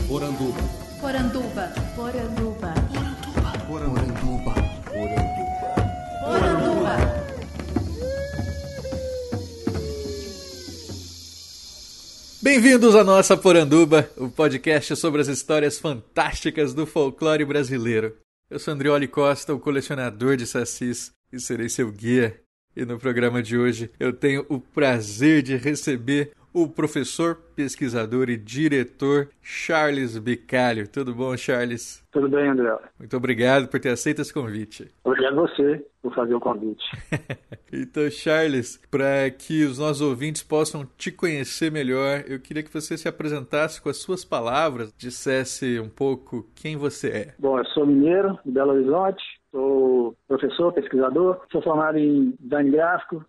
Poranduba. Poranduba. Poranduba. Poranduba. Poranduba. Bem-vindos à nossa Poranduba, o podcast sobre as histórias fantásticas do folclore brasileiro. Eu sou Andrioli Costa, o colecionador de sacis, e serei seu guia. E no programa de hoje eu tenho o prazer de receber o professor, pesquisador e diretor Charles Bicalho. Tudo bom, Charles? Tudo bem, André. Muito obrigado por ter aceito esse convite. Obrigado a você por fazer o convite. Então, Charles, para que os nossos ouvintes possam te conhecer melhor, eu queria que você se apresentasse com as suas palavras, dissesse um pouco quem você é. Bom, eu sou mineiro, de Belo Horizonte, sou professor, pesquisador, sou formado em design gráfico,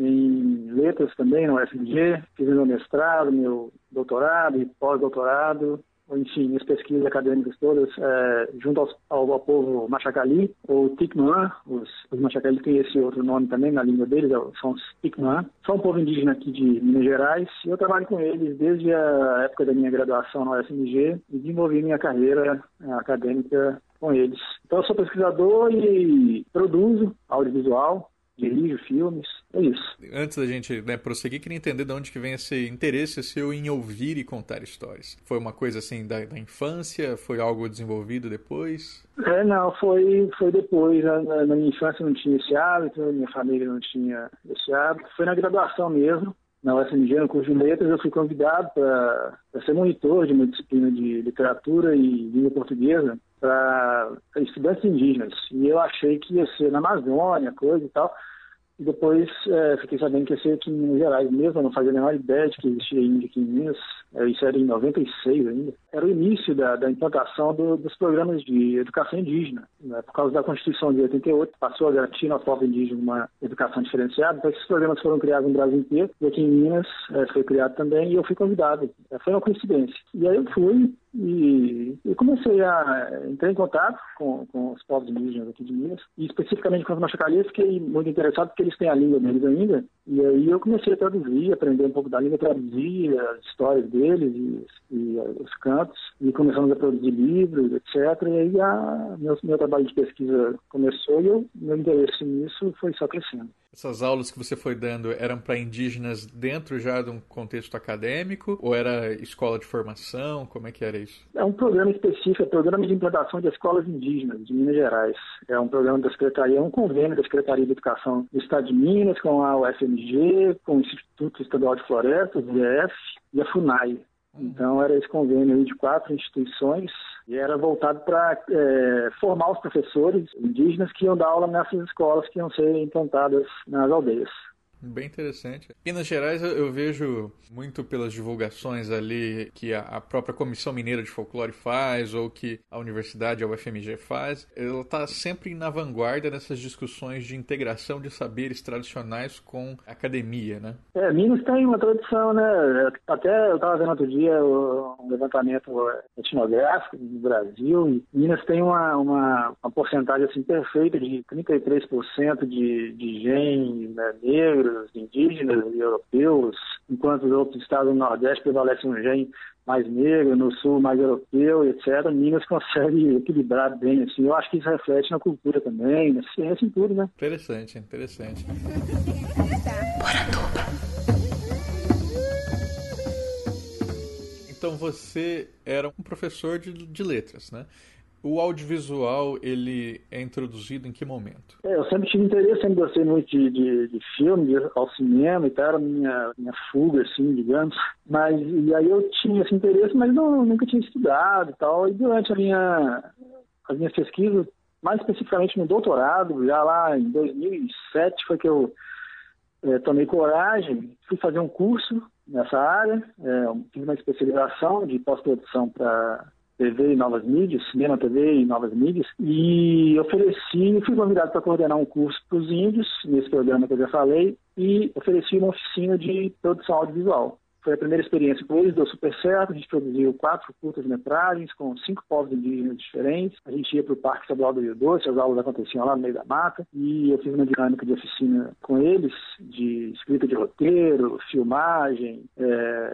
em letras também na UFMG, fiz meu mestrado, meu doutorado e pós-doutorado, enfim, minhas pesquisas acadêmicas todas junto ao povo Machacali, ou Ticnoan. Os Machacali têm esse outro nome também na língua deles, são os Ticnoan. São um povo indígena aqui de Minas Gerais e eu trabalho com eles desde a época da minha graduação na UFMG e desenvolvi minha carreira acadêmica com eles. Então eu sou pesquisador e produzo audiovisual, dirijo filmes, é isso. Antes da gente prosseguir, queria entender de onde que vem esse interesse seu em ouvir e contar histórias. Foi uma coisa assim da infância? Foi algo desenvolvido depois? Não, foi depois. Na minha infância não tinha esse hábito, na minha família não tinha esse hábito. Foi na graduação mesmo, na UFMG, no curso de letras, eu fui convidado para ser monitor de uma disciplina de literatura e língua portuguesa para estudantes indígenas. E eu achei que ia ser na Amazônia, coisa e tal. E depois fiquei sabendo que ia ser aqui em Minas Gerais mesmo, eu não fazia a menor ideia de que existia índio aqui em Minas. Isso era em 96 ainda. Era o início da implantação dos programas de educação indígena. Né? Por causa da Constituição de 88, passou a garantir ao povo indígena uma educação diferenciada. Então esses programas foram criados no Brasil inteiro. E aqui em Minas foi criado também e eu fui convidado. Foi uma coincidência. E aí eu fui e comecei a entrar em contato com os povos indígenas aqui de Minas. E especificamente com os Machacali, fiquei muito interessado porque eles têm a língua deles ainda. E aí eu comecei a traduzir, aprender um pouco da língua, traduzir as histórias deles e os cantos. E começamos a produzir livros, etc. E aí meu trabalho de pesquisa começou e meu interesse nisso foi só crescendo. Essas aulas que você foi dando eram para indígenas dentro já de um contexto acadêmico? Ou era escola de formação? Como é que era isso? É um programa específico, é o Programa de Implantação de Escolas Indígenas de Minas Gerais. É um programa da Secretaria, é um convênio da Secretaria de Educação do Estado de Minas com a UFMG, com o Instituto Estadual de Florestas, o IEF, e a FUNAI. Então era esse convênio aí de 4 instituições e era voltado para formar os professores indígenas que iam dar aula nessas escolas que iam ser implantadas nas aldeias. Bem interessante. Em Minas Gerais eu vejo muito pelas divulgações ali que a própria Comissão Mineira de Folclore faz ou que a Universidade, a UFMG faz. Ela está sempre na vanguarda nessas discussões de integração de saberes tradicionais com a academia, né? Minas tem uma tradição, né? Até eu estava vendo outro dia um levantamento etnográfico do Brasil e Minas tem uma porcentagem assim perfeita de 33% de genes, né, negros, indígenas e europeus, enquanto os outros estados do Nordeste prevalecem um gene mais negro, no Sul mais europeu, etc. Minas consegue equilibrar bem, assim. Eu acho que isso reflete na cultura também, na ciência, em tudo, né? Interessante. Então você era um professor de letras, né? O audiovisual, ele é introduzido em que momento? Eu sempre tive interesse, sempre gostei muito de filme, ao cinema e tal, era minha fuga, assim, digamos. E aí eu tinha esse interesse, mas nunca tinha estudado e tal. E durante as minhas pesquisas, mais especificamente no doutorado, já lá em 2007 foi que eu tomei coragem, fui fazer um curso nessa área, fiz uma especialização de pós-produção para TV e novas mídias, cinema, TV e novas mídias, e fui convidado para coordenar um curso para os índios, nesse programa que eu já falei, e ofereci uma oficina de produção audiovisual. Foi a primeira experiência com eles, deu super certo. A gente produziu 4 curtas-metragens com 5 povos indígenas diferentes. A gente ia para o Parque Estadual do Rio Doce, as aulas aconteciam lá no meio da mata. E eu fiz uma dinâmica de oficina com eles, de escrita de roteiro, filmagem,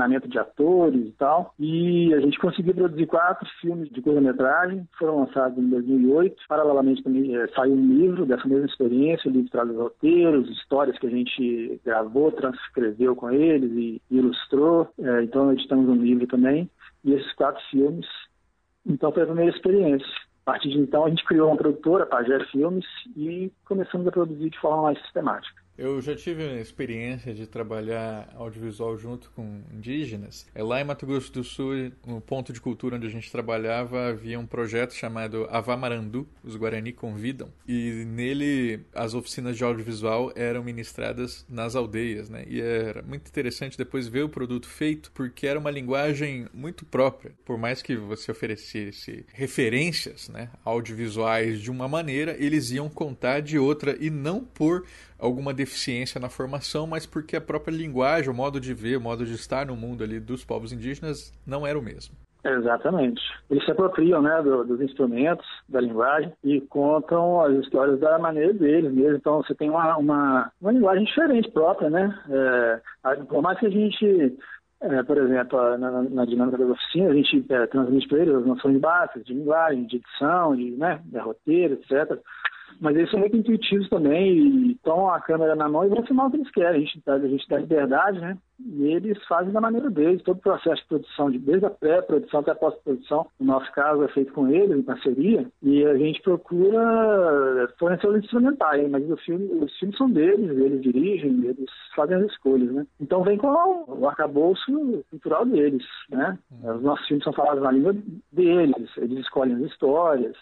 treinamento de atores e tal. E a gente conseguiu produzir 4 filmes de curta-metragem, foram lançados em 2008. Paralelamente também saiu um livro dessa mesma experiência, o livro traz os roteiros, histórias que a gente gravou, transcreveu com eles e ilustrou. Então editamos um livro também. E esses 4 filmes, então foi a primeira experiência. A partir de então a gente criou uma produtora, a Pajé Filmes, e começamos a produzir de forma mais sistemática. Eu já tive a experiência de trabalhar audiovisual junto com indígenas. Lá em Mato Grosso do Sul, no ponto de cultura onde a gente trabalhava, havia um projeto chamado Avamarandu, os Guarani convidam, e nele as oficinas de audiovisual eram ministradas nas aldeias, né? E era muito interessante depois ver o produto feito, porque era uma linguagem muito própria. Por mais que você oferecesse referências, né, audiovisuais de uma maneira, eles iam contar de outra, e não por alguma deficiência na formação, mas porque a própria linguagem, o modo de ver, o modo de estar no mundo ali dos povos indígenas não era o mesmo. Exatamente. Eles se apropriam, né, dos instrumentos, da linguagem, e contam as histórias da maneira deles mesmo. Então você tem uma linguagem diferente própria, né? Por mais que a gente, por exemplo, na dinâmica das oficinas, a gente transmite para eles as noções básicas de linguagem, de edição, de roteiro, etc. Mas eles são muito intuitivos também e tomam a câmera na mão e vão filmar o que eles querem. A gente dá liberdade, né? E eles fazem da maneira deles. Todo o processo de produção, desde a pré-produção até a pós-produção, no nosso caso, é feito com eles, em parceria. E a gente procura fornecer os instrumentais, mas os filmes são deles, eles dirigem, eles fazem as escolhas, né? Então vem com o arcabouço cultural deles, né? Os nossos filmes são falados na língua deles, eles escolhem as histórias,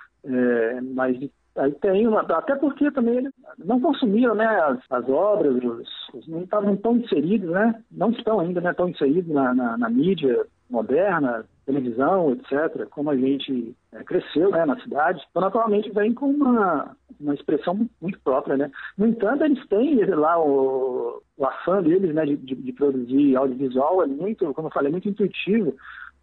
mas aí tem até porque também eles não consumiram, né, as obras, não estavam tão inseridos, né, não estão ainda, né, tão inseridos na mídia moderna, televisão, etc., como a gente cresceu, né, na cidade. Então, naturalmente, vem com uma expressão muito própria, né. No entanto, eles têm lá o afã deles, né, de produzir audiovisual, é muito, como eu falei, muito intuitivo,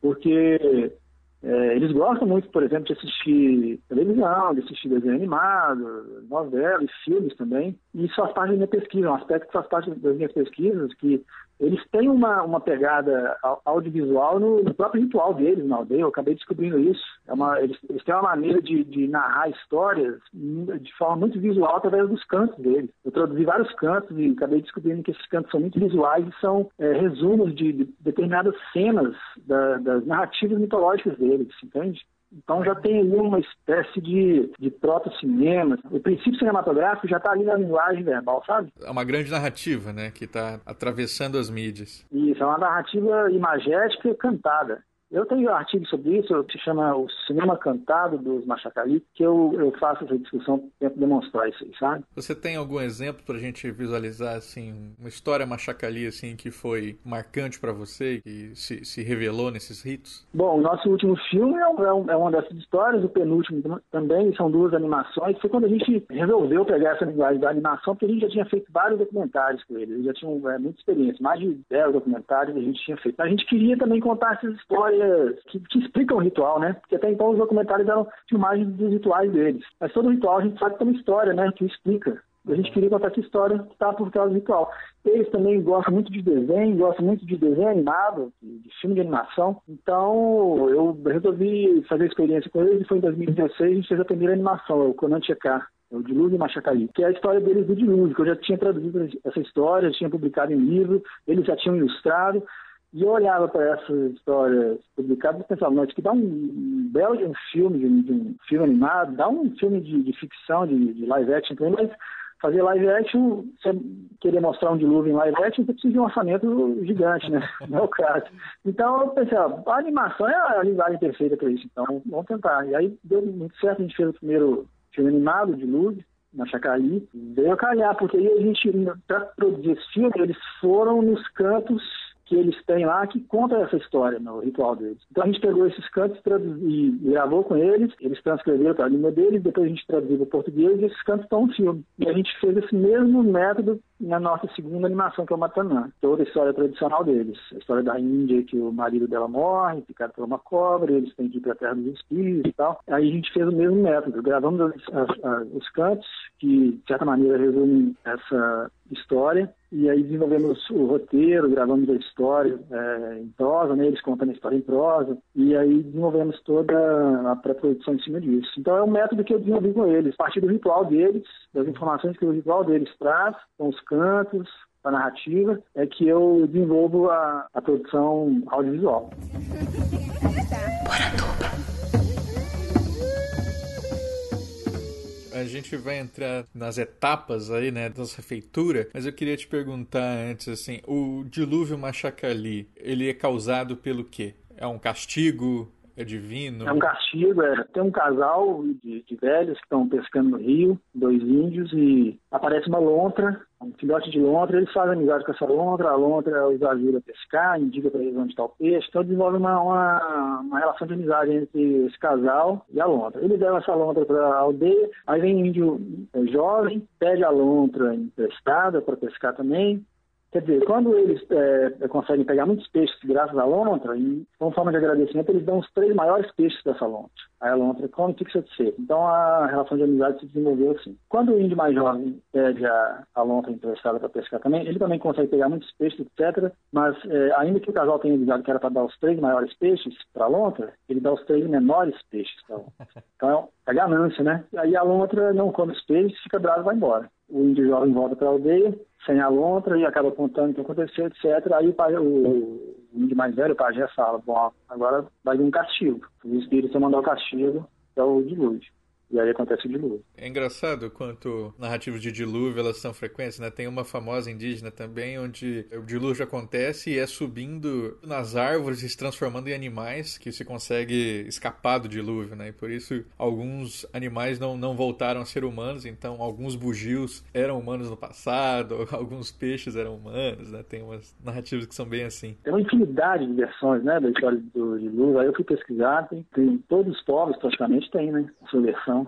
porque eles gostam muito, por exemplo, de assistir televisão, de assistir desenho animado, novela e filmes também. E isso faz parte da minha pesquisa, um aspecto que faz parte das minhas pesquisas, que eles têm uma pegada audiovisual no próprio ritual deles na aldeia. Eu acabei descobrindo isso. Eles têm uma maneira de narrar histórias de forma muito visual através dos cantos deles. Eu traduzi vários cantos e acabei descobrindo que esses cantos são muito visuais e são resumos de determinadas cenas das narrativas mitológicas deles, entende? Então já tem ali uma espécie de proto-cinema. O princípio cinematográfico já está ali na linguagem verbal, sabe? É uma grande narrativa, né, que está atravessando as mídias. Isso, é uma narrativa imagética cantada. Eu tenho um artigo sobre isso, que se chama O Cinema Cantado dos Machacali, que eu faço essa discussão para demonstrar isso aí, sabe? Você tem algum exemplo para a gente visualizar, assim, uma história Machacali, assim, que foi marcante para você, que se revelou nesses ritos? Bom, o nosso último filme é uma dessas histórias, o penúltimo também, são 2 animações. Foi quando a gente resolveu pegar essa linguagem da animação, porque a gente já tinha feito vários documentários com eles, já tinham muita experiência, mais de 10 documentários a gente tinha feito. A gente queria também contar essas histórias que explicam o ritual, né? Porque até então os documentários eram filmagens dos rituais deles. Mas todo ritual a gente sabe que tem uma história, né? Que explica. A gente queria contar essa história que está por trás do ritual. Eles também gostam muito de desenho, gostam muito de desenho animado, de filme de animação. Então eu resolvi fazer a experiência com eles e foi em 2016 a gente fez a primeira animação, o Conan Checar. O Dilúvio e Machacali, que é a história deles do Dilúvio, que eu já tinha traduzido essa história, já tinha publicado em livro, eles já tinham ilustrado. E eu olhava para essas histórias publicadas e pensava, não, isso aqui dá um belo de um filme, de um filme animado, dá um filme de ficção, de live action também, mas fazer live action, você querer mostrar um dilúvio em live action, você precisa de um orçamento gigante, né? Não é o caso. Então eu pensei, a animação é a linguagem perfeita para isso, então vamos tentar. E aí deu muito certo, a gente fez o primeiro filme animado, Dilúvio, Machacali, veio a calhar, porque aí a gente, para produzir esse filme, eles foram nos cantos que eles têm lá, que conta essa história no ritual deles. Então a gente pegou esses cantos e gravou com eles transcreveram para a língua deles, depois a gente traduziu para o português e esses cantos estão no filme. E a gente fez esse mesmo método na nossa segunda animação, que é o Matanã. Toda a história tradicional deles. A história da Índia, que o marido dela morre, picado por uma cobra, eles têm que ir para a Terra dos Espíritos e tal. Aí a gente fez o mesmo método. Gravamos os cantos, que de certa maneira resumem essa história, e aí desenvolvemos o roteiro, gravamos a história em prosa, né? Eles contando a história em prosa, e aí desenvolvemos toda a pré-produção em cima disso. Então é um método que eu desenvolvi com eles, a partir do ritual deles, das informações que o ritual deles traz, com os cantos, a narrativa, é que eu desenvolvo a produção audiovisual. A gente vai entrar nas etapas aí, né, dessa feitura, mas eu queria te perguntar antes, assim, o dilúvio Machacali, ele é causado pelo quê? É um castigo? É divino? É um castigo, tem um casal de velhos que estão pescando no rio, 2 índios, e aparece uma lontra, um filhote de lontra, eles fazem amizade com essa lontra, a lontra os ajuda a pescar, indica para eles onde está o peixe, então desenvolve uma relação de amizade entre esse casal e a lontra. Eles levam essa lontra para a aldeia, aí vem um índio jovem, pede a lontra emprestada para pescar também. Quer dizer, quando eles conseguem pegar muitos peixes graças à lontra, e como forma de agradecimento, eles dão os 3 maiores peixes dessa lontra. Aí a lontra come e fica satisfeita. Então a relação de amizade se desenvolveu assim. Quando o índio mais jovem pede a lontra emprestada para pescar também, ele também consegue pegar muitos peixes, etc. Mas ainda que o casal tenha avisado que era para dar os 3 maiores peixes para a lontra, ele dá os 3 menores peixes para a lontra. Então é ganância, né? Aí a lontra não come os peixes, fica bravo e vai embora. O índio jovem volta para a aldeia, sem a lontra, e acaba contando o que aconteceu, etc. Aí o índio mais velho, o pajé, fala, bom, agora vai vir um castigo. O espírito vai mandar o castigo, que é o dilúvio. E aí acontece o dilúvio. É engraçado quanto narrativas de dilúvio elas são frequentes, né? Tem uma famosa indígena também, onde o dilúvio acontece e é subindo nas árvores e se transformando em animais que se consegue escapar do dilúvio, né? E por isso alguns animais não voltaram a ser humanos, então alguns bugios eram humanos no passado, alguns peixes eram humanos, né? Tem umas narrativas que são bem assim. Tem uma infinidade de versões, né, da história do dilúvio. Aí eu fui pesquisar, tem todos os povos praticamente tem, né, a sua versão.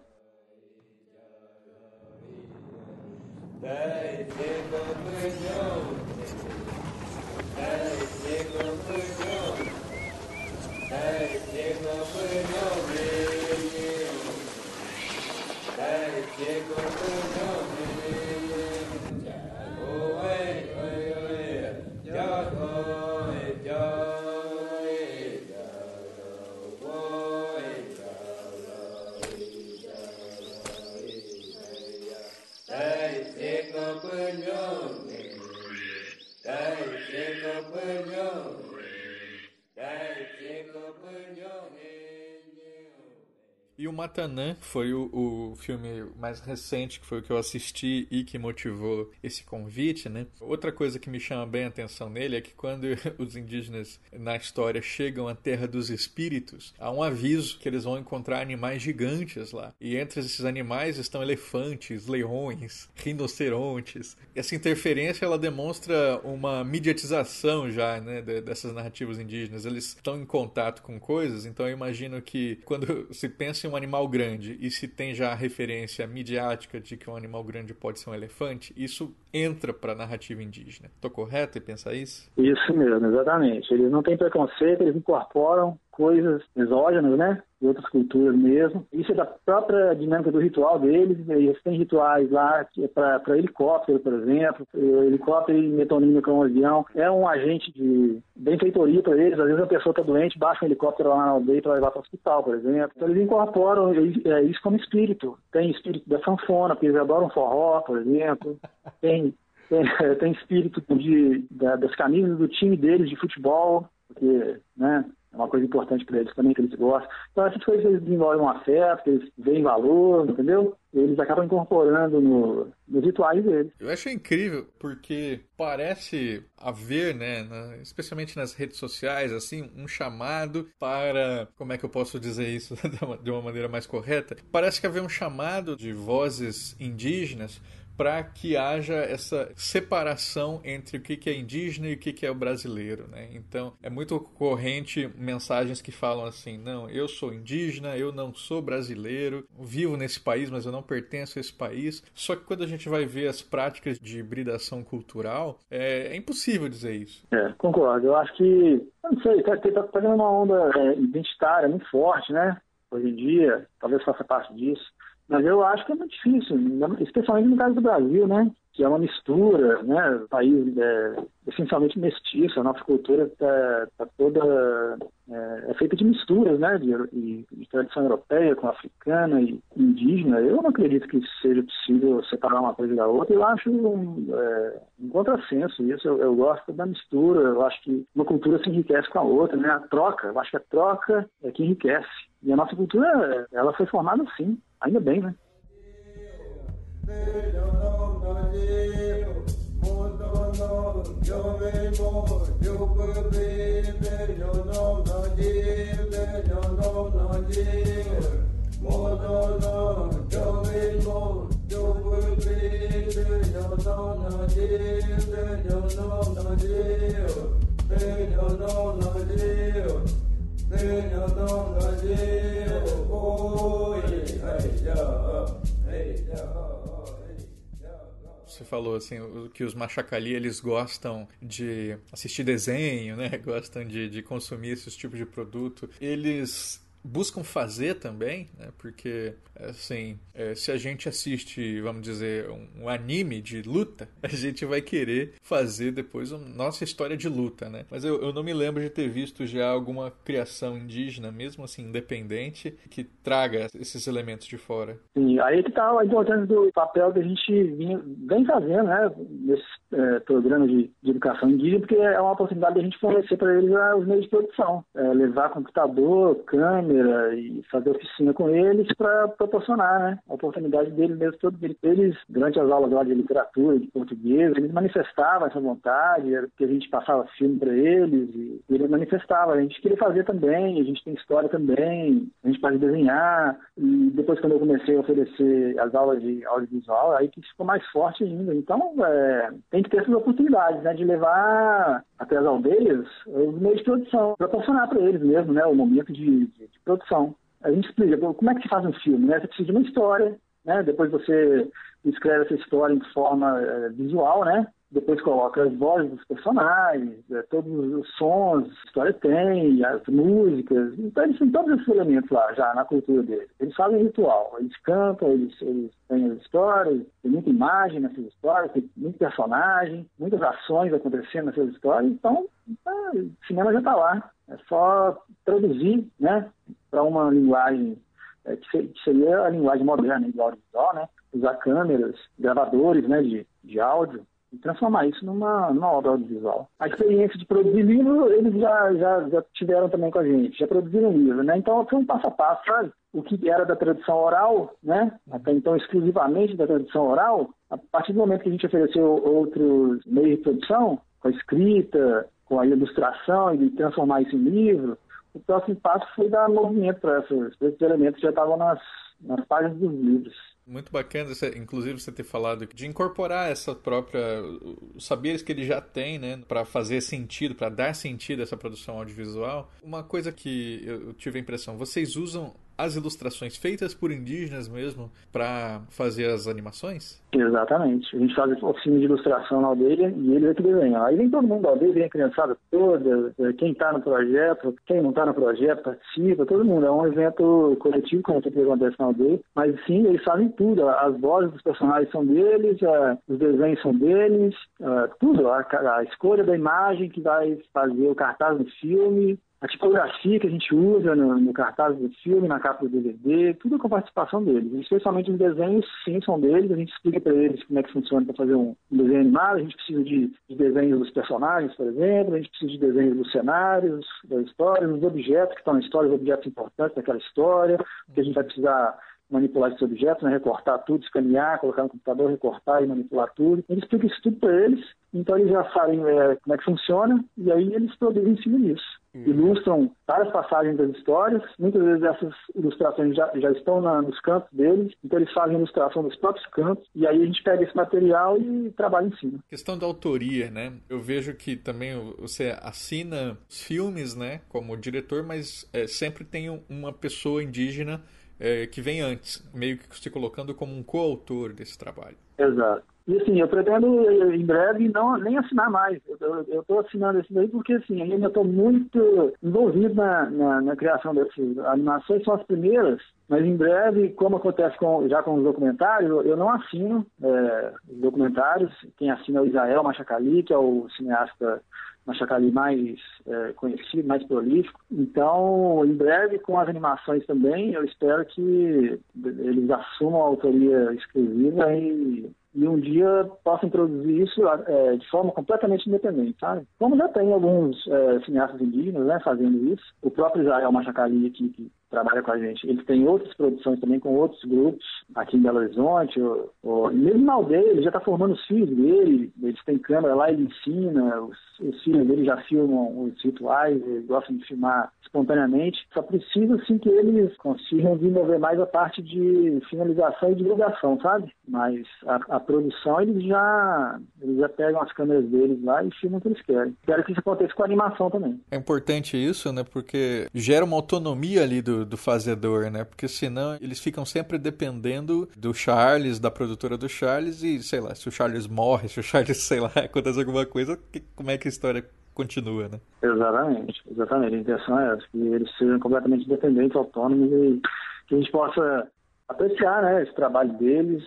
E o Matanã foi o filme mais recente, que foi o que eu assisti e que motivou esse convite, né? Outra coisa que me chama bem a atenção nele é que quando os indígenas na história chegam à Terra dos Espíritos, há um aviso que eles vão encontrar animais gigantes lá. E entre esses animais estão elefantes, leões, rinocerontes. Essa interferência, ela demonstra uma mediatização já, né, dessas narrativas indígenas. Eles estão em contato com coisas, então eu imagino que quando se pensa em um animal grande e se tem já a referência midiática de que um animal grande pode ser um elefante, isso entra para a narrativa indígena. Estou correto em pensar isso? Isso mesmo, exatamente. Eles não têm preconceito, eles incorporam coisas exógenas, né? De outras culturas mesmo. Isso é da própria dinâmica do ritual deles. Eles têm rituais lá que é para helicóptero, por exemplo. O helicóptero e metonina com um avião é um agente de benfeitoria para eles. Às vezes a pessoa está doente, baixa um helicóptero lá na aldeia para levar para o hospital, por exemplo. Então eles incorporam isso como espírito. Tem espírito da sanfona, porque eles adoram forró, por exemplo. Tem espírito das camisas do time deles de futebol, porque, né, é uma coisa importante para eles também, que eles gostam. Então essas coisas eles desenvolvem um afeto, eles veem valor, entendeu? Eles acabam incorporando nos rituais deles. Eu acho incrível, porque parece haver, né, especialmente nas redes sociais, assim, um chamado para, como é que eu posso dizer isso de uma maneira mais correta? Parece que haver um chamado de vozes indígenas para que haja essa separação entre o que é indígena e o que é o brasileiro, né? Então, é muito corrente mensagens que falam assim, não, eu sou indígena, eu não sou brasileiro, vivo nesse país, mas eu não pertenço a esse país. Só que quando a gente vai ver as práticas de hibridação cultural, é impossível dizer isso. Concordo. Eu acho que, eu não sei, tá tendo uma onda identitária muito forte, né? Hoje em dia, talvez faça parte disso. Mas eu acho que é muito difícil, especialmente no caso do Brasil, né? Que é uma mistura, né? O país é essencialmente mestiço, a nossa cultura tá toda é feita de misturas, né? De tradição europeia com africana e indígena. Eu não acredito que seja possível separar uma coisa da outra. Eu acho um contrassenso isso. Eu gosto da mistura. Eu acho que uma cultura se enriquece com a outra, né? A troca. Eu acho que a troca é que enriquece. E a nossa cultura, ela foi formada assim. Ainda bem, né? Você falou assim que os Machacali eles gostam de assistir desenho, né? Gostam de consumir esses tipos de produto. Eles buscam fazer também, né? Porque assim, se a gente assiste, vamos dizer, um anime de luta, a gente vai querer fazer depois a nossa história de luta, né? Mas eu não me lembro de ter visto já alguma criação indígena, mesmo assim, independente, que traga esses elementos de fora. Sim, aí que tá a importância do papel que a gente vem fazendo, né? Nesses programas de educação indígena, porque é uma oportunidade de a gente fornecer para eles os meios de produção, levar computador, câmera e fazer oficina com eles para proporcionar, né, a oportunidade deles mesmo. Eles, durante as aulas lá de literatura, de português, eles manifestavam essa vontade, que a gente passava filme para eles e eles manifestavam. A gente queria fazer também, a gente tem história também, a gente pode desenhar. E depois, quando eu comecei a oferecer as aulas de audiovisual, aí que ficou mais forte ainda. Então, tem que ter essas oportunidades, né, de levar até as aldeias os meios de produção, proporcionar para eles mesmo, né, o momento de produção. A gente explica como é que se faz um filme, né? Você precisa de uma história, né? Depois você escreve essa história em forma visual, né? Depois coloca as vozes dos personagens, todos os sons que a história tem, as músicas. Então eles têm todos esses elementos lá já na cultura deles. Eles fazem ritual, eles cantam, eles têm as histórias, tem muita imagem nessas histórias, tem muito personagem, muitas ações acontecendo nessas histórias. Então, o cinema já está lá. É só traduzir, né, para uma linguagem que seria a linguagem moderna do audiovisual, né? Usar câmeras, gravadores, né, de áudio e transformar isso numa obra audiovisual. A experiência de produzir livro, eles já tiveram também com a gente, já produziram livro, né? Então foi um passo a passo, sabe? O que era da tradução oral, né? Até então exclusivamente da tradução oral, a partir do momento que a gente ofereceu outros meios de produção, com a escrita, com a ilustração e de transformar isso em livro, o próximo passo foi dar movimento para esses elementos que já estavam nas páginas dos livros. Muito bacana, inclusive, você ter falado de incorporar essa própria os saberes que ele já tem, né, para fazer sentido, para dar sentido a essa produção audiovisual. Uma coisa que eu tive a impressão, vocês usam as ilustrações feitas por indígenas mesmo para fazer as animações? Exatamente. A gente faz oficina de ilustração na aldeia e eles é que desenham. Aí vem todo mundo da aldeia, vem a criançada toda, quem está no projeto, quem não está no projeto, participa, todo mundo. É um evento coletivo, como sempre acontece na aldeia. Mas sim, eles fazem tudo. As vozes dos personagens são deles, os desenhos são deles, tudo. A escolha da imagem que vai fazer o cartaz do filme, a tipografia que a gente usa no cartaz do filme, na capa do DVD, tudo com a participação deles. Especialmente os desenhos, sim, são deles. A gente explica para eles como é que funciona para fazer um desenho animado. A gente precisa de desenhos dos personagens, por exemplo. A gente precisa de desenhos dos cenários, da história, dos objetos que estão na história, os objetos importantes daquela história, que a gente vai precisar manipular esses objetos, né? Recortar tudo, escanear, colocar no computador, recortar e manipular tudo. Ele explica isso tudo para eles, então eles já sabem como é que funciona, e aí eles produzem em cima disso. Ilustram várias passagens das histórias, muitas vezes essas ilustrações já estão nos cantos deles, então eles fazem a ilustração dos próprios cantos, e aí a gente pega esse material e trabalha em cima. Questão da autoria, né? Eu vejo que também você assina os filmes, né, como diretor, mas sempre tem uma pessoa indígena que vem antes, meio que se colocando como um coautor desse trabalho. Exato. E assim, eu pretendo em breve nem assinar mais. Eu estou assinando esse daí porque assim, ainda estou muito envolvido na criação dessas animações, são as primeiras, mas em breve, como acontece já com os documentários, eu não assino os documentários. Quem assina é o Israel Machacali, que é o cineasta Machacali mais conhecido, mais prolífico. Então, em breve, com as animações também, eu espero que eles assumam a autoria exclusiva e um dia possam produzir isso de forma completamente independente, sabe? Como já tem alguns cineastas indígenas, né, fazendo isso. O próprio Israel Machacali aqui, que trabalha com a gente, ele tem outras produções também com outros grupos aqui em Belo Horizonte, mesmo na aldeia, ele já está formando os filhos dele, eles têm câmera lá, ele ensina, os filhos dele já filmam os rituais, eles gostam de filmar espontaneamente, só precisa assim que eles consigam desenvolver mais a parte de finalização e divulgação, sabe? Mas a produção eles já pegam as câmeras deles lá e filmam o que eles querem. Quero que isso aconteça com a animação também. É importante isso, né? Porque gera uma autonomia ali do fazedor, né? Porque senão eles ficam sempre dependendo do Charles, da produtora do Charles, e sei lá, se o Charles morre, se o Charles, sei lá, acontece alguma coisa, como é que a história continua, né? Exatamente. A intenção é essa, que eles sejam completamente independentes, autônomos e que a gente possa apreciar, né, esse trabalho deles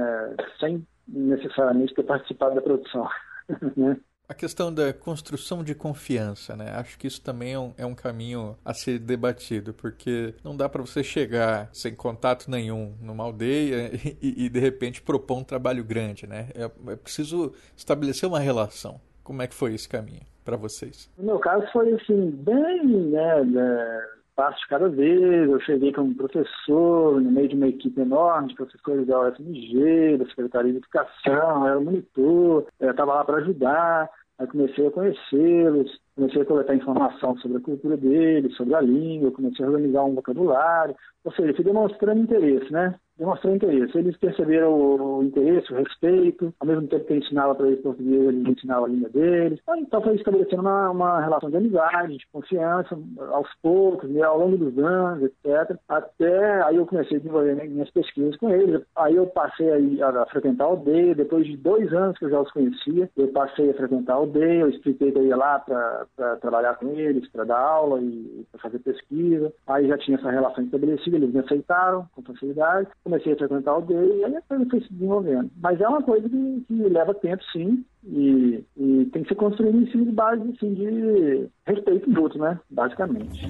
sem necessariamente ter participado da produção, né? A questão da construção de confiança, né? Acho que isso também é um caminho a ser debatido, porque não dá para você chegar sem contato nenhum numa aldeia e de repente propor um trabalho grande, né? É preciso estabelecer uma relação. Como é que foi esse caminho para vocês? No meu caso foi assim, bem, passo de cada vez. Eu cheguei como professor no meio de uma equipe enorme de professores da UFMG, da Secretaria de Educação, eu era monitor, eu estava lá para ajudar. Aí comecei a conhecê-los, comecei a coletar informação sobre a cultura deles, sobre a língua, comecei a organizar um vocabulário, ou seja, fui demonstrando interesse, né? Demonstrou interesse. Eles perceberam o interesse, o respeito, ao mesmo tempo que eu ensinava para eles português, eles ensinavam a língua deles. Então foi estabelecendo uma relação de amizade, de confiança, aos poucos, ao longo dos anos, etc. Até aí eu comecei a desenvolver minhas pesquisas com eles. Aí eu passei a frequentar a aldeia. Depois de 2 anos que eu já os conhecia, eu passei a frequentar a aldeia. Eu expliquei que eu ia lá para trabalhar com eles, para dar aula e para fazer pesquisa. Aí já tinha essa relação estabelecida, eles me aceitaram com facilidade. Comecei a frequentar a aldeia e aí a coisa foi se desenvolvendo. Mas é uma coisa que leva tempo, sim, e tem que ser construído em cima de base assim, de respeito mútuo, né? Basicamente.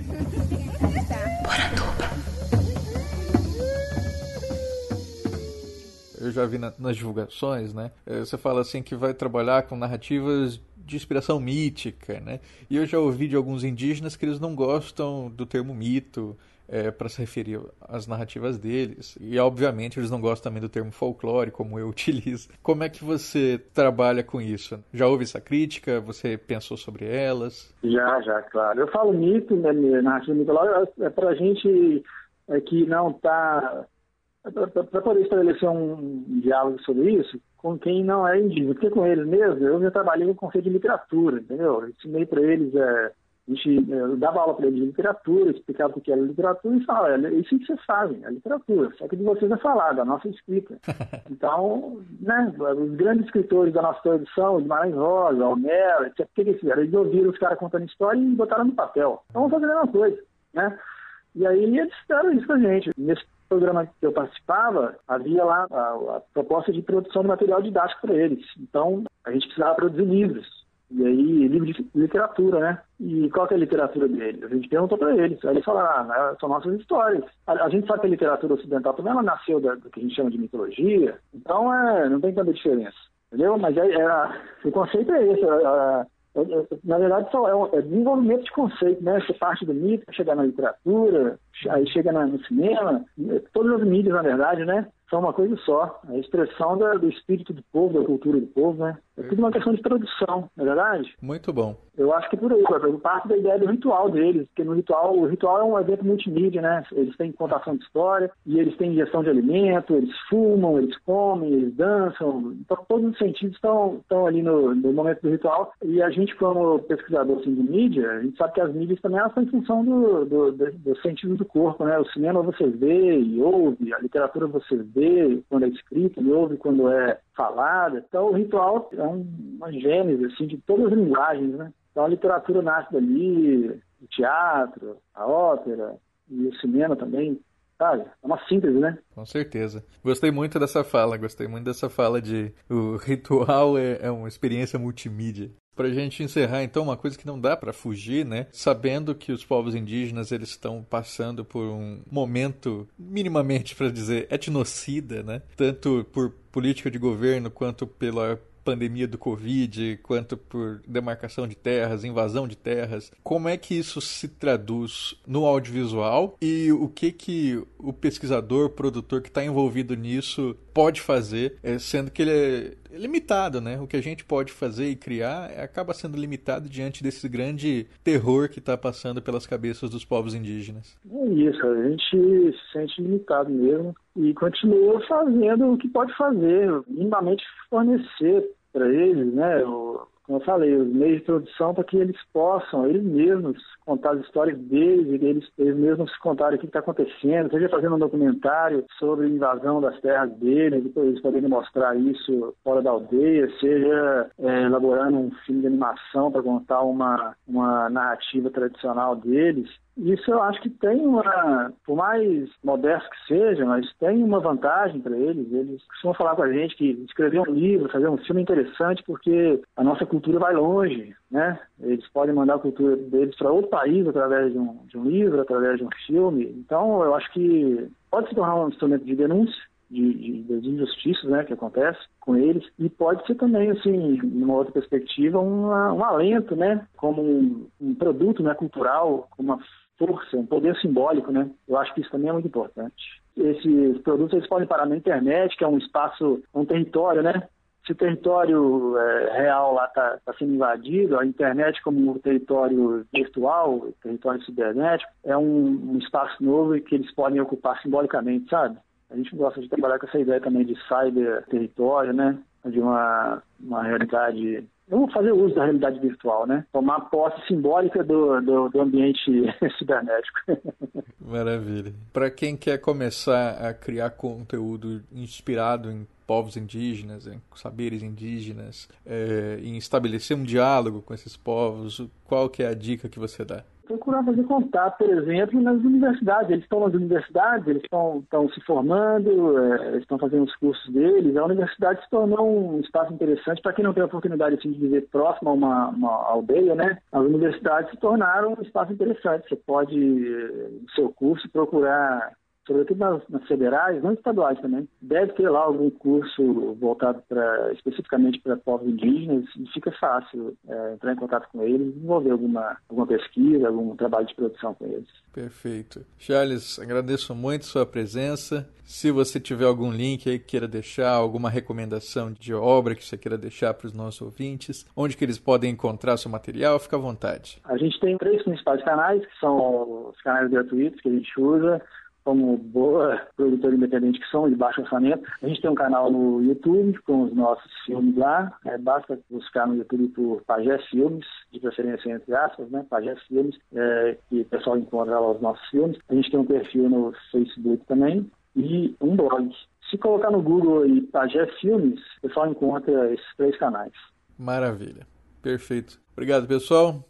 Eu já vi nas divulgações, né? Você fala assim que vai trabalhar com narrativas de inspiração mítica, né? E eu já ouvi de alguns indígenas que eles não gostam do termo mito para se referir às narrativas deles. E, obviamente, eles não gostam também do termo folclore, como eu utilizo. Como é que você trabalha com isso? Já houve essa crítica? Você pensou sobre elas? Já, claro. Eu falo mito, né, narrativa mitológica, é para a gente que não está... Para poder estabelecer um diálogo sobre isso com quem não é indígena. Porque com eles mesmo, eu já trabalhei com o conceito de literatura, entendeu? Eu ensinei para eles... eu dava aula para eles de literatura, explicava o que era literatura e falava, isso que vocês fazem, é literatura, só que de vocês é falado, a nossa escrita. Então, né, os grandes escritores da nossa tradição, Guimarães Rosa, Homero, etc., o que eles fizeram? Eles ouviram os caras contando história e botaram no papel. Então vamos fazer a mesma coisa, né? E aí eles fizeram isso com a gente. Nesse programa que eu participava, havia lá a proposta de produção de material didático para eles. Então, a gente precisava produzir livros. E aí, livro de literatura, né? E qual que é a literatura deles? A gente perguntou para eles. Aí eles falaram, são nossas histórias. A gente sabe que a literatura ocidental também ela nasceu do que a gente chama de mitologia. Então, não tem tanta diferença. Entendeu? Mas o conceito é esse. Na verdade, é desenvolvimento de conceito, né? Você parte do mito, chegar na literatura, aí chega no cinema, todas as mídias, na verdade, né? São uma coisa só, a expressão do espírito do povo, da cultura do povo, né? É tudo uma questão de tradução, não é verdade? Muito bom. Eu acho que é por aí, eu parto da ideia do ritual deles, porque o ritual é um evento multimídia, né? Eles têm contação de história, e eles têm ingestão de alimento, eles fumam, eles comem, eles dançam, então todos os sentidos estão ali no momento do ritual, e a gente, como pesquisador assim, de mídia, a gente sabe que as mídias também elas estão em função do sentido do corpo, né? O cinema você vê e ouve, a literatura você vê quando é escrita e ouve quando é falada, então o ritual é uma gênese assim, de todas as linguagens, né? Então a literatura nasce dali, o teatro, a ópera e o cinema também, sabe? É uma síntese, né? Com certeza. Gostei muito dessa fala de o ritual é uma experiência multimídia. Pra gente encerrar, então, uma coisa que não dá pra fugir, né? Sabendo que os povos indígenas, eles estão passando por um momento, minimamente para dizer, etnocida, né? Tanto por política de governo, quanto pela pandemia do Covid, quanto por demarcação de terras, invasão de terras. Como é que isso se traduz no audiovisual e o que o pesquisador, produtor que está envolvido nisso pode fazer, sendo que ele é limitado, né? O que a gente pode fazer e criar acaba sendo limitado diante desse grande terror que está passando pelas cabeças dos povos indígenas. É isso, a gente se sente limitado mesmo e continua fazendo o que pode fazer, minimamente fornecer para eles, né, como eu falei, os meios de produção para que eles possam, eles mesmos, contar as histórias deles, e eles mesmos contarem o que está acontecendo, seja fazendo um documentário sobre a invasão das terras deles, depois eles poderem mostrar isso fora da aldeia, seja elaborando um filme de animação para contar uma narrativa tradicional deles. Isso eu acho que tem por mais modesto que seja, mas tem uma vantagem para eles. Eles costumam falar com a gente que escrever um livro, fazer um filme é interessante porque a nossa cultura vai longe, né? Eles podem mandar a cultura deles para outro país através de um livro, através de um filme. Então eu acho que pode se tornar um instrumento de denúncia das injustiças, né, que acontecem com eles, e pode ser também, assim, numa outra perspectiva, um alento, né, como um produto, né, cultural, como uma força, um poder simbólico, né? Eu acho que isso também é muito importante. Esses produtos eles podem parar na internet, que é um espaço, um território, né? Se o território real lá está sendo invadido, a internet como um território virtual, território cibernético, é um espaço novo que eles podem ocupar simbolicamente, sabe? A gente gosta de trabalhar com essa ideia também de cyber-território, né? De uma realidade... Vamos fazer uso da realidade virtual, né? Tomar posse simbólica do ambiente cibernético. Maravilha. Para quem quer começar a criar conteúdo inspirado em povos indígenas, em saberes indígenas, em estabelecer um diálogo com esses povos, qual que é a dica que você dá? Procurar fazer contato, por exemplo, nas universidades. Eles estão nas universidades, eles estão se formando, eles estão fazendo os cursos deles. A universidade se tornou um espaço interessante para quem não tem a oportunidade assim, de viver próximo a uma aldeia, né? As universidades se tornaram um espaço interessante. Você pode, no seu curso, procurar, sobretudo nas federais, não estaduais também, deve ter lá algum curso voltado especificamente para povos indígenas e fica fácil entrar em contato com eles, desenvolver alguma pesquisa, algum trabalho de produção com eles. Perfeito. Charles, agradeço muito sua presença. Se você tiver algum link aí que queira deixar, alguma recomendação de obra que você queira deixar para os nossos ouvintes, onde que eles podem encontrar seu material, fica à vontade. A gente tem 3 principais canais, que são os canais gratuitos que a gente usa, como boa produtora independente que somos, de baixo orçamento. A gente tem um canal no YouTube com os nossos filmes lá. Basta buscar no YouTube por Pajé Filmes, de preferência entre aspas, né? Pajé Filmes, que o pessoal encontra lá os nossos filmes. A gente tem um perfil no Facebook também e um blog. Se colocar no Google aí Pajé Filmes, o pessoal encontra esses 3 canais. Maravilha. Perfeito. Obrigado, pessoal.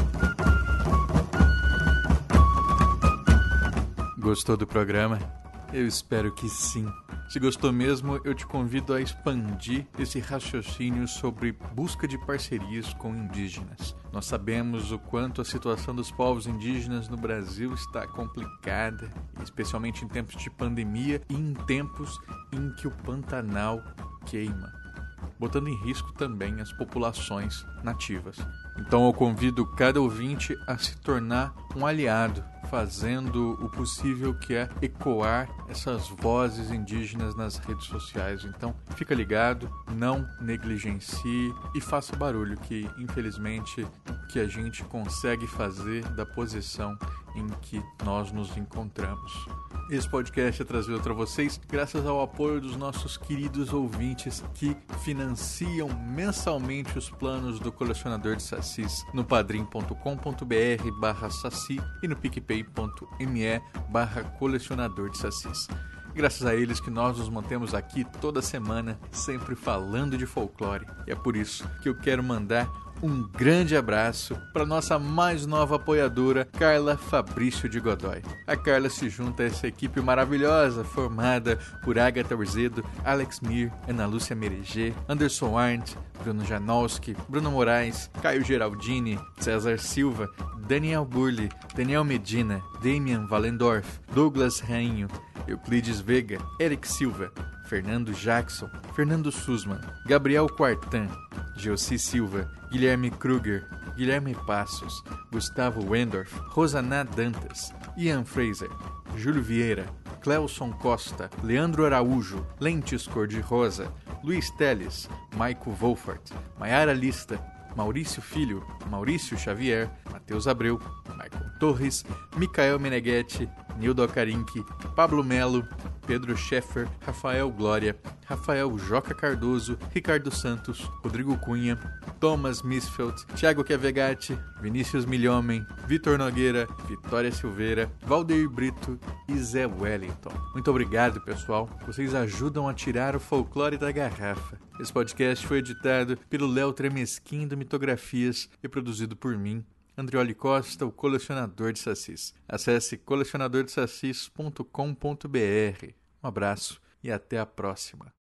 Gostou do programa? Eu espero que sim. Se gostou mesmo, eu te convido a expandir esse raciocínio sobre busca de parcerias com indígenas. Nós sabemos o quanto a situação dos povos indígenas no Brasil está complicada, especialmente em tempos de pandemia e em tempos em que o Pantanal queima, botando em risco também as populações nativas. Então eu convido cada ouvinte a se tornar um aliado, fazendo o possível que é ecoar essas vozes indígenas nas redes sociais. Então fica ligado, não negligencie e faça barulho, que infelizmente o que a gente consegue fazer da posição em que nós nos encontramos. Esse podcast é trazido para vocês graças ao apoio dos nossos queridos ouvintes que financiam mensalmente os planos do Colecionador de Sacis no padrim.com.br/saci e no picpay.me/colecionador de sacis. Graças a eles que nós nos mantemos aqui toda semana, sempre falando de folclore. E é por isso que eu quero mandar um grande abraço para nossa mais nova apoiadora, Carla Fabrício de Godoy. A Carla se junta a essa equipe maravilhosa, formada por Agatha Urzedo, Alex Mir, Ana Lúcia Mereger, Anderson Arndt, Bruno Janowski, Bruno Moraes, Caio Geraldini, César Silva, Daniel Burli, Daniel Medina, Damian Valendorf, Douglas Rainho, Euclides Vega, Eric Silva, Fernando Jackson, Fernando Sussman, Gabriel Quartan, Geossi Silva, Guilherme Kruger, Guilherme Passos, Gustavo Wendorf, Rosaná Dantas, Ian Fraser, Júlio Vieira, Cleuson Costa, Leandro Araújo, Lentes Cor-de-Rosa, Luiz Teles, Maico Wolfart, Maiara Lista, Maurício Filho, Maurício Xavier, Matheus Abreu, Michael Torres, Micael Meneghetti, Nildo Alcarinque, Pablo Melo, Pedro Scheffer, Rafael Glória, Rafael Joca Cardoso, Ricardo Santos, Rodrigo Cunha, Thomas Misfeld, Thiago Chiavegatti, Vinícius Milhomem, Vitor Nogueira, Vitória Silveira, Valdeir Brito e Zé Wellington. Muito obrigado, pessoal. Vocês ajudam a tirar o folclore da garrafa. Esse podcast foi editado pelo Léo Tremesquim do Mitografias e produzido por mim, Andrioli Costa, o Colecionador de Sacis. Acesse colecionadordesacis.com.br. Um abraço e até a próxima.